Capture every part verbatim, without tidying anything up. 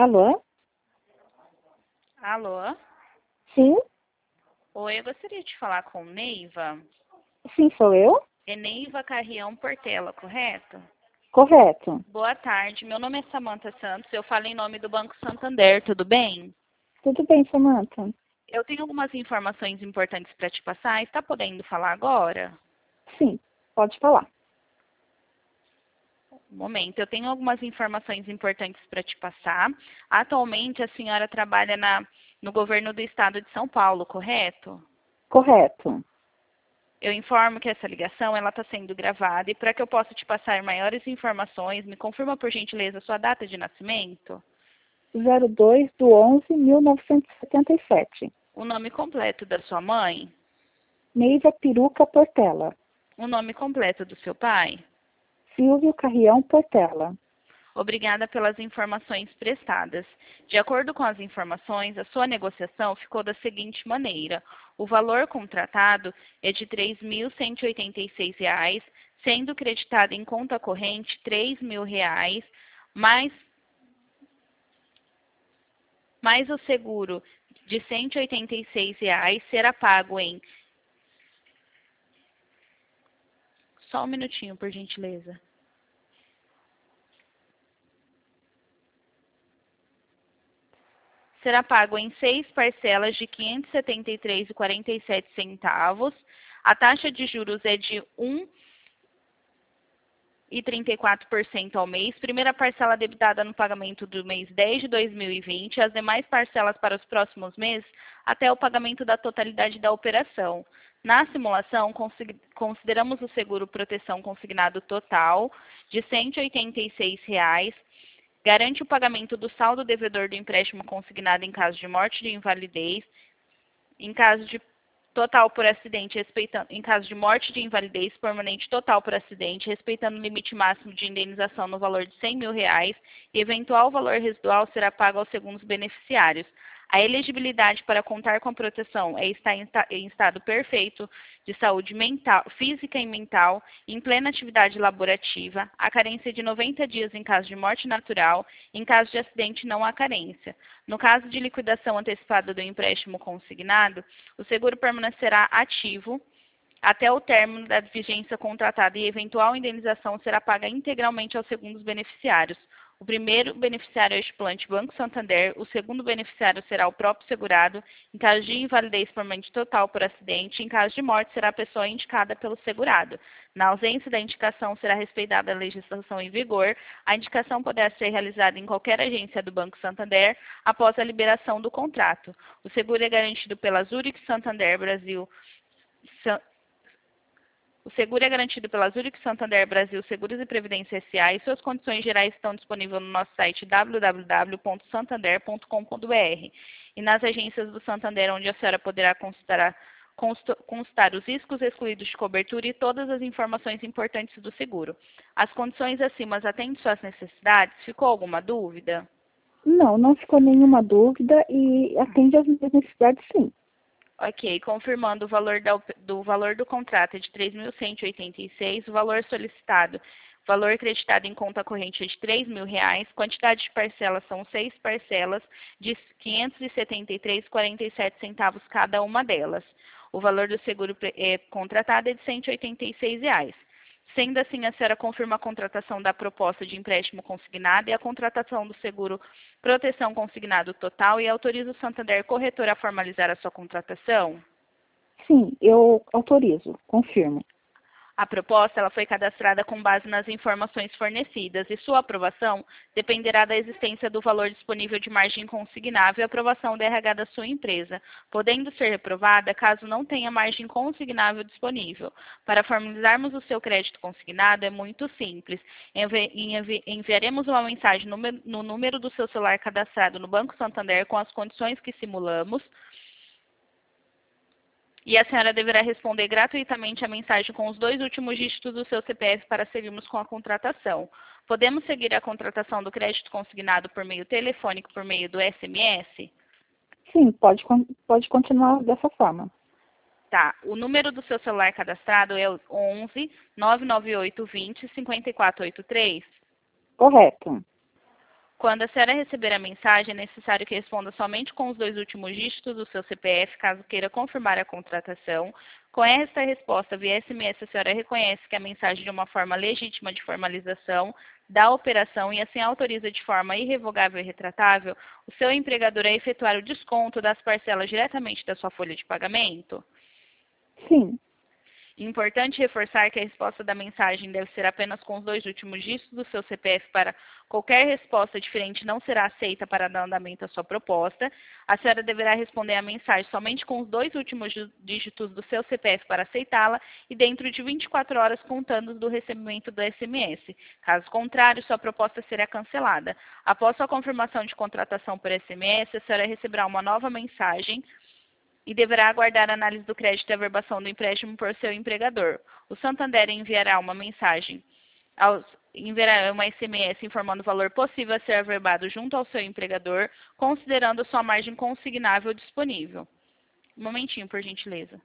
Alô? Alô? Sim? Oi, eu gostaria de falar com Neiva. Sim, sou eu? É Neiva Carrião Portela, correto? Correto. Boa tarde, meu nome é Samantha Santos, eu falo em nome do Banco Santander, tudo bem? Tudo bem, Samantha? Eu tenho algumas informações importantes para te passar, está podendo falar agora? Sim, pode falar. Um momento, eu tenho algumas informações importantes para te passar. Atualmente a senhora trabalha na, no governo do estado de São Paulo, correto? Correto. Eu informo que essa ligação ela está sendo gravada e para que eu possa te passar maiores informações, me confirma por gentileza a sua data de nascimento, zero dois do onze mil novecentos e setenta e sete. o nome completo da sua mãe, Neiva Peruca Portela. o nome completo do seu pai. Silvio Carrião Portela. Obrigada pelas informações prestadas. De acordo com as informações, a sua negociação ficou da seguinte maneira. O valor contratado é de três mil cento e oitenta e seis reais, sendo creditado em conta corrente três mil reais, mais, mais o seguro de cento e oitenta e seis reais será pago em... Só um minutinho, por gentileza. Será pago em seis parcelas de quinhentos e setenta e três reais e quarenta e sete centavos. A taxa de juros é de um vírgula trinta e quatro por cento ao mês. Primeira parcela debitada no pagamento do mês dez de dois mil e vinte. As demais parcelas para os próximos meses até o pagamento da totalidade da operação. Na simulação, consideramos o seguro proteção consignado total de cento e oitenta e seis reais. Garante o pagamento do saldo devedor do empréstimo consignado em caso de morte de invalidez, em caso de total por acidente, respeitando, em caso de morte de invalidez permanente total por acidente, respeitando o limite máximo de indenização no valor de cem mil reais, e eventual valor residual será pago aos segundos beneficiários. A elegibilidade para contar com a proteção é estar em estado perfeito de saúde mental, física e mental, em plena atividade laborativa, a carência de noventa dias em caso de morte natural, em caso de acidente não há carência. No caso de liquidação antecipada do empréstimo consignado, o seguro permanecerá ativo até o término da vigência contratada e eventual indenização será paga integralmente aos segundos beneficiários. O primeiro beneficiário é o estipulante Banco Santander, o segundo beneficiário será o próprio segurado, em caso de invalidez permanente total por acidente, em caso de morte será a pessoa indicada pelo segurado. Na ausência da indicação será respeitada a legislação em vigor, a indicação poderá ser realizada em qualquer agência do Banco Santander após a liberação do contrato. O seguro é garantido pela Zurich Santander Brasil, O seguro é garantido pela Zurich Santander Brasil Seguros e Previdência S A e suas condições gerais estão disponíveis no nosso site w w w ponto santander ponto com ponto b r e nas agências do Santander, onde a senhora poderá consultar, constar os riscos excluídos de cobertura e todas as informações importantes do seguro. As condições acima atendem suas necessidades? Ficou alguma dúvida? Não, não ficou nenhuma dúvida e atende às minhas necessidades, sim. Ok, confirmando o valor da, do valor do contrato é de três mil cento e oitenta e seis, o valor solicitado, valor acreditado em conta corrente é de três mil reais, quantidade de parcelas são seis parcelas de quinhentos e setenta e três reais e quarenta e sete centavos cada uma delas. O valor do seguro é, contratado é de cento e oitenta e seis reais. Sendo assim, a senhora confirma a contratação da proposta de empréstimo consignado e a contratação do seguro proteção consignado total e autoriza o Santander Corretor a formalizar a sua contratação? Sim, eu autorizo, confirmo. A proposta ela foi cadastrada com base nas informações fornecidas e sua aprovação dependerá da existência do valor disponível de margem consignável e aprovação do R H da sua empresa, podendo ser reprovada caso não tenha margem consignável disponível. Para formalizarmos o seu crédito consignado é muito simples. Envi envi enviaremos uma mensagem no, no número do seu celular cadastrado no Banco Santander com as condições que simulamos, e a senhora deverá responder gratuitamente a mensagem com os dois últimos dígitos do seu C P F para seguirmos com a contratação. Podemos seguir a contratação do crédito consignado por meio telefônico, por meio do S M S? Sim, pode, pode continuar dessa forma. Tá. O número do seu celular cadastrado é o onze, nove nove oito, vinte, cinquenta e quatro oitenta e três? Correto. Quando a senhora receber a mensagem, é necessário que responda somente com os dois últimos dígitos do seu C P F, caso queira confirmar a contratação. Com esta resposta via S M S, a senhora reconhece que a mensagem é uma forma legítima de formalização da operação e assim autoriza de forma irrevogável e retratável o seu empregador a efetuar o desconto das parcelas diretamente da sua folha de pagamento? Sim. Importante reforçar que a resposta da mensagem deve ser apenas com os dois últimos dígitos do seu C P F. Para qualquer resposta diferente não será aceita para dar andamento à sua proposta. A senhora deverá responder a mensagem somente com os dois últimos dígitos do seu C P F para aceitá-la e dentro de vinte e quatro horas contando do recebimento do S M S. Caso contrário, sua proposta será cancelada. Após sua confirmação de contratação por S M S, a senhora receberá uma nova mensagem e deverá aguardar a análise do crédito e averbação do empréstimo por seu empregador. O Santander enviará uma mensagem, aos, enviará uma S M S informando o valor possível a ser averbado junto ao seu empregador, considerando a sua margem consignável disponível. Um momentinho, por gentileza.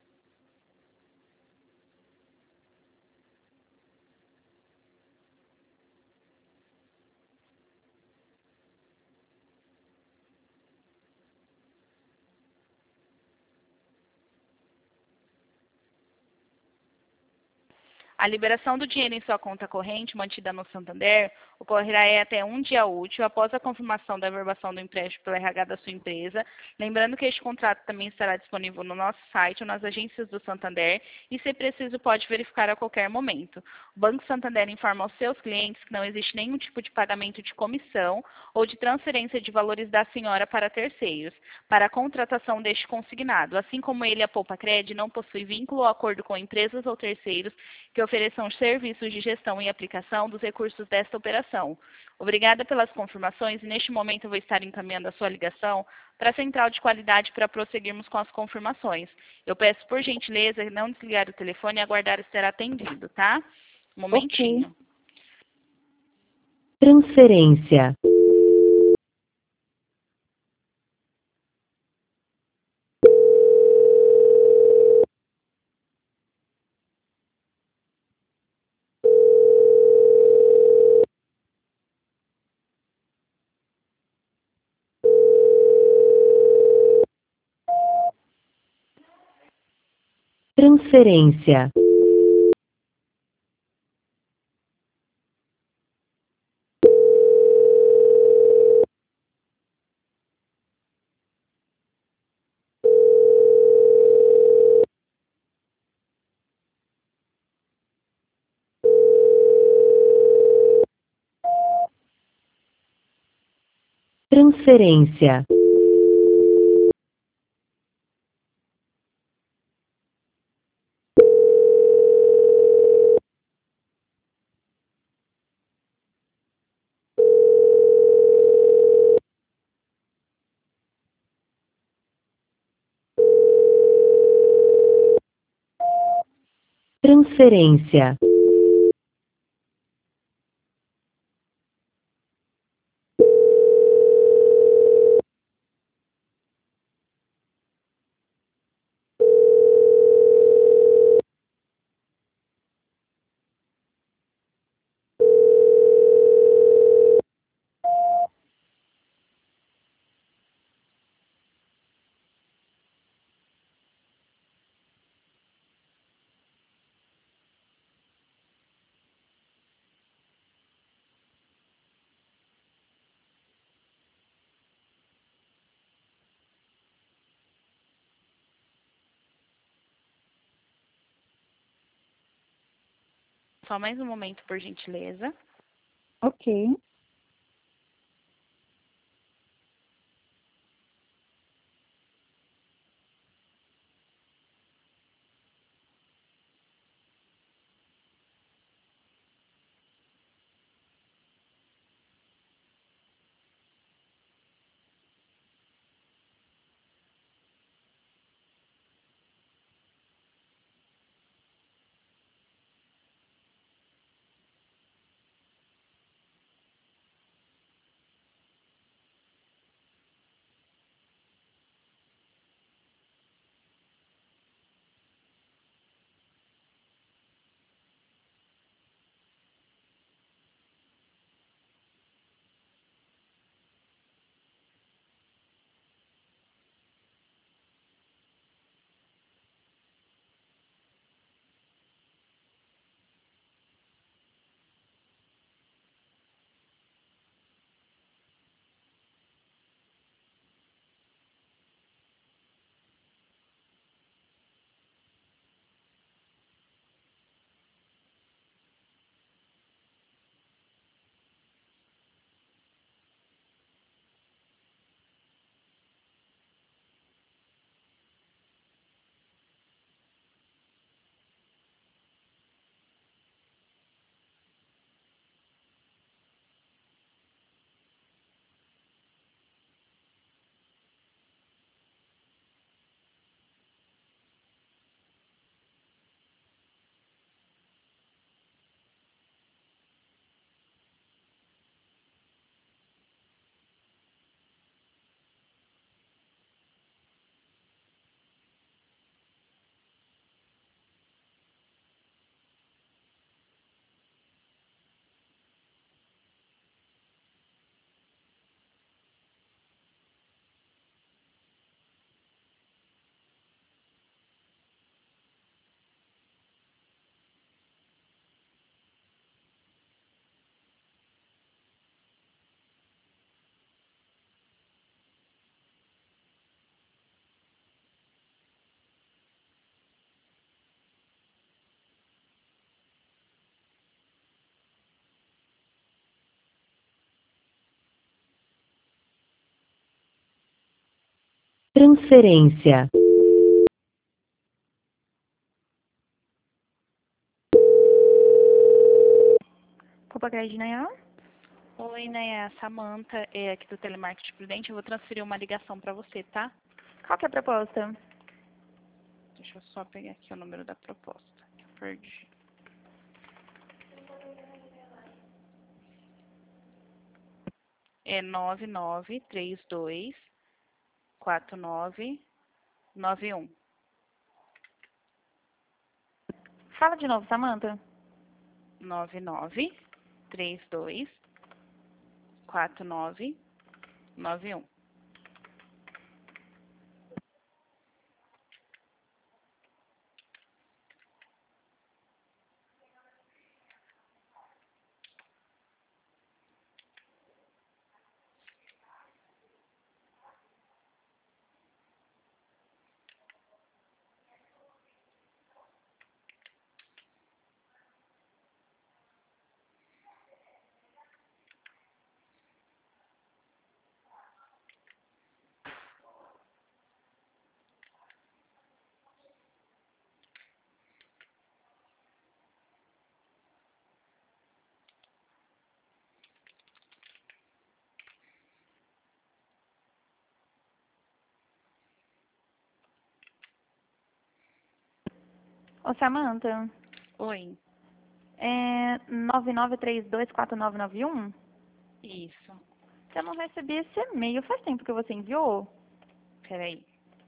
A liberação do dinheiro em sua conta corrente, mantida no Santander, ocorrerá até um dia útil após a confirmação da averbação do empréstimo pelo R H da sua empresa. Lembrando que este contrato também estará disponível no nosso site ou nas agências do Santander e, se preciso, pode verificar a qualquer momento. O Banco Santander informa aos seus clientes que não existe nenhum tipo de pagamento de comissão ou de transferência de valores da senhora para terceiros, para a contratação deste consignado. Assim como ele, a Poupa Cred, não possui vínculo ou acordo com empresas ou terceiros que ofereçam serviços de gestão e aplicação dos recursos desta operação. Obrigada pelas confirmações e neste momento eu vou estar encaminhando a sua ligação para a central de qualidade para prosseguirmos com as confirmações. Eu peço por gentileza não desligar o telefone e aguardar ser atendido, tá? Um momentinho. Ok. Transferência. Transferência. Transferência. Transferência. Só mais um momento, por gentileza. Ok. Transferência. Copacred, Nayá? Oi, né? A Samantha é aqui do Telemarketing Prudente. Eu vou transferir uma ligação para você, tá? Qual que é a proposta? Deixa eu só pegar aqui o número da proposta. Que eu perdi. É nove nove três dois quatro nove nove um. Fala de novo, Samantha. nove nove três dois quatro nove nove um. Ô, Samantha, Oi. é nove nove três dois quatro nove nove um? Isso. Eu não recebi esse e-mail. Faz tempo que você enviou? Peraí.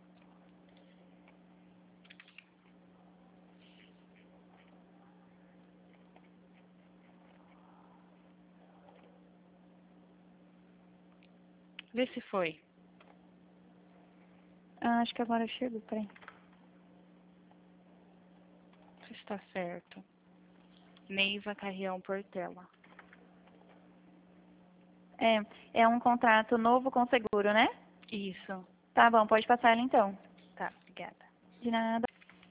Vê se foi. Ah, acho que agora chegou, peraí. Se está certo. Neiva Carrião Portela. É, é um contrato novo com seguro, né? Isso. Tá bom, pode passar ela então. Tá, obrigada. De nada.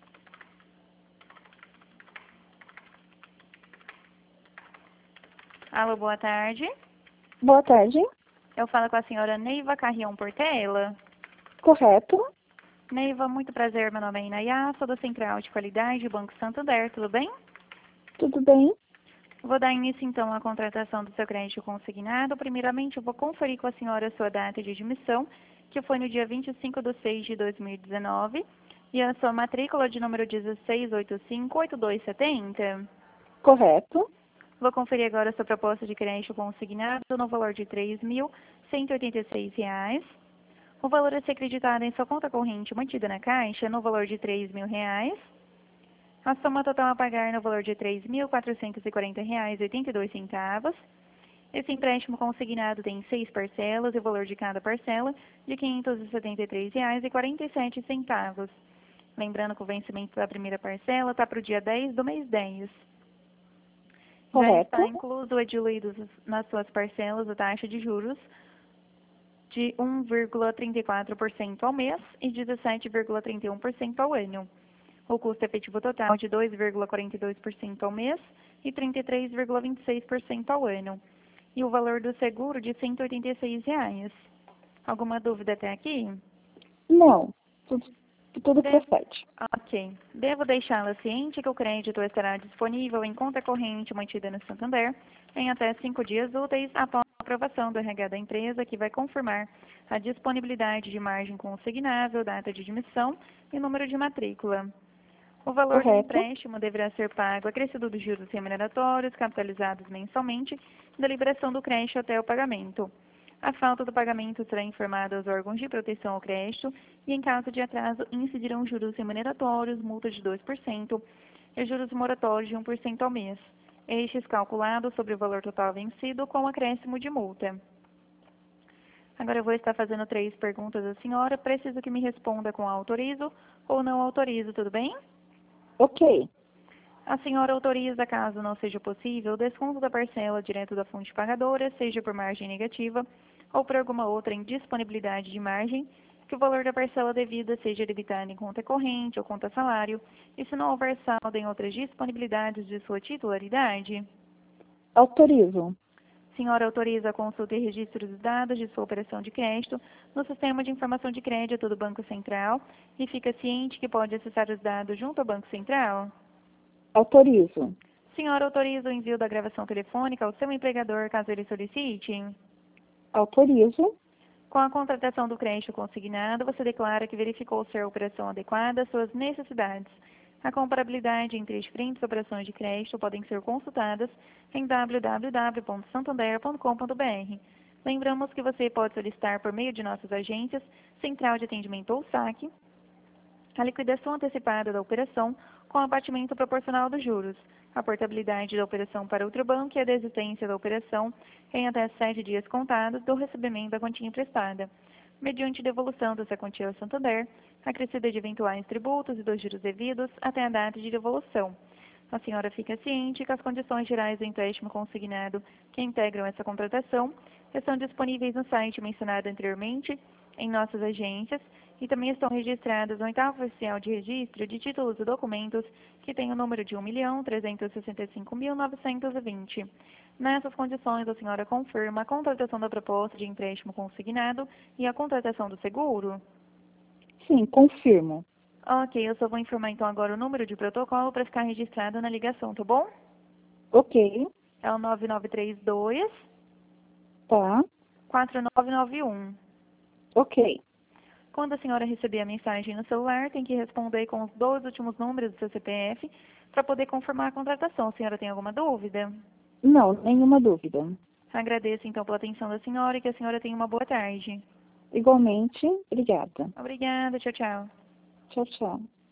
Alô, boa tarde. Boa tarde. Eu falo com a senhora Neiva Carrião Portela. Correto. Neiva, muito prazer. Meu nome é Inayá, sou da Central de Qualidade Banco Santander, tudo bem? Tudo bem? Vou dar início então à contratação do seu crédito consignado. Primeiramente, eu vou conferir com a senhora a sua data de admissão, que foi no dia vinte e cinco de seis de dois mil e dezenove, e a sua matrícula de número dezesseis oito cinco oito dois sete zero. Correto. Vou conferir agora a sua proposta de crédito consignado no valor de três mil cento e oitenta e seis reais. O valor a ser acreditado em sua conta corrente mantida na Caixa no valor de três mil reais. A soma total a pagar no valor de três mil quatrocentos e quarenta reais e oitenta e dois centavos. Esse empréstimo consignado tem seis parcelas e o valor de cada parcela de quinhentos e setenta e três reais e quarenta e sete centavos. Lembrando que o vencimento da primeira parcela está para o dia dez do mês dez. Já Correto. está incluso e diluído nas suas parcelas a taxa de juros de um vírgula trinta e quatro por cento ao mês e dezessete vírgula trinta e um por cento ao ano. O custo efetivo total de dois vírgula quarenta e dois por cento ao mês e trinta e três vírgula vinte e seis por cento ao ano. E o valor do seguro de cento e oitenta e seis reais. Alguma dúvida até aqui? Não. Tudo, tudo Devo- procede. Ok. Devo deixá-la ciente que o crédito estará disponível em conta corrente mantida no Santander em até cinco dias úteis após a aprovação do R H da empresa, que vai confirmar a disponibilidade de margem consignável, data de admissão e número de matrícula. O valor do Correto. empréstimo deverá ser pago acrescido dos juros remuneratórios capitalizados mensalmente da liberação do crédito até o pagamento. A falta do pagamento será informada aos órgãos de proteção ao crédito e, em caso de atraso, incidirão juros remuneratórios, multa de dois por cento e juros moratórios de um por cento ao mês. Estes calculados sobre o valor total vencido com acréscimo de multa. Agora eu vou estar fazendo três perguntas à senhora. Preciso que me responda com autorizo ou não autorizo, tudo bem? Ok. A senhora autoriza, caso não seja possível, o desconto da parcela direto da fonte pagadora, seja por margem negativa ou por alguma outra indisponibilidade de margem, que o valor da parcela devida seja debitado em conta corrente ou conta salário, e se não houver saldo em outras disponibilidades de sua titularidade. Autorizo. Senhora autoriza a consulta e registro dos dados de sua operação de crédito no Sistema de Informação de Crédito do Banco Central e fica ciente que pode acessar os dados junto ao Banco Central? Autorizo. Senhora autoriza o envio da gravação telefônica ao seu empregador, caso ele solicite? Autorizo. Com a contratação do crédito consignado, você declara que verificou ser a operação adequada às suas necessidades. A comparabilidade entre as diferentes operações de crédito podem ser consultadas em w w w ponto santander ponto com ponto b r. Lembramos que você pode solicitar por meio de nossas agências, Central de Atendimento ou saque, a liquidação antecipada da operação com abatimento proporcional dos juros, a portabilidade da operação para outro banco e a desistência da operação em até sete dias contados do recebimento da quantia emprestada, mediante devolução dessa quantia ao Santander, acrescida de eventuais tributos e dos juros devidos até a data de devolução. A senhora fica ciente que as condições gerais do empréstimo consignado que integram essa contratação estão disponíveis no site mencionado anteriormente, em nossas agências, e também estão registradas no oitavo oficial de registro de títulos e documentos, que tem o número de um milhão trezentos e sessenta e cinco mil novecentos e vinte. Nessas condições, a senhora confirma a contratação da proposta de empréstimo consignado e a contratação do seguro? Sim, confirmo. Ok, eu só vou informar então agora o número de protocolo para ficar registrado na ligação, tá bom? Ok. É o nove nove três dois, Tá. quatro nove nove um. Ok. Quando a senhora receber a mensagem no celular, tem que responder com os dois últimos números do seu C P F para poder confirmar a contratação. A senhora tem alguma dúvida? Não, nenhuma dúvida. Agradeço então pela atenção da senhora e que a senhora tenha uma boa tarde. Igualmente, obrigada. Obrigada, tchau, tchau. Tchau, tchau.